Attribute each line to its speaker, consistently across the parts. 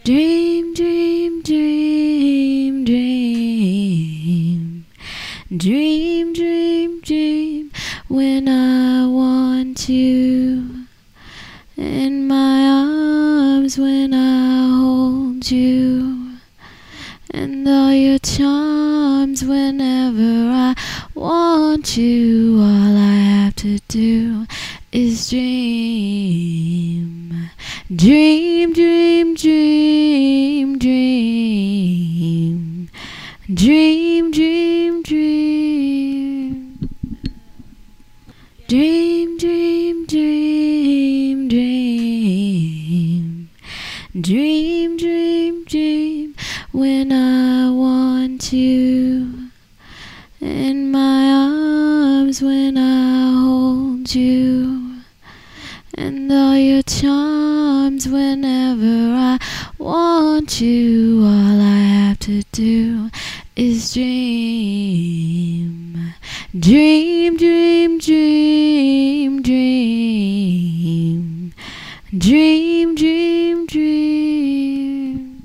Speaker 1: Dream, dream, dream, dream. Dream, dream, dream. When I want you in my arms, when I hold you, and all your charms whenever I want you. All I have to do is dream. Dream, dream, dream, dream. Dream, dream, dream. Dream, dream, dream, dream. Dream, dream, dream. When I want you in my arms, when I hold you, and all your charms whenever I want you. All I have to do is dream. Dream, dream, dream, dream. Dream, dream, dream.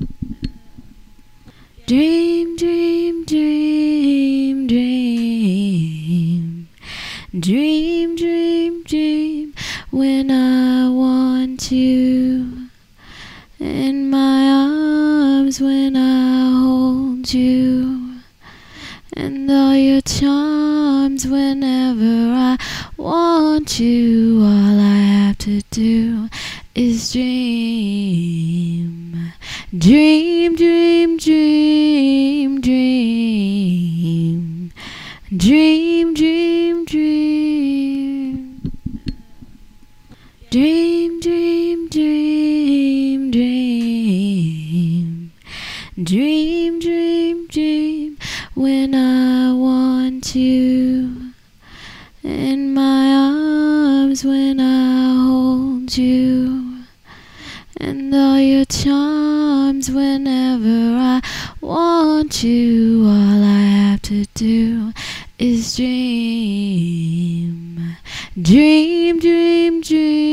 Speaker 1: Dream, dream, dream, dream. Dream, dream, dream. When I want you in my arms, when I hold you, and all your charms whenever I want you. All I have to do is dream. Dream, dream, dream, dream. Dream, dream, dream. Dream, dream, dream, dream. Dream, dream, dream. When I want you in my arms, when I hold you, and all your charms whenever I want you. All I have to do is dream. Dream, dream, dream.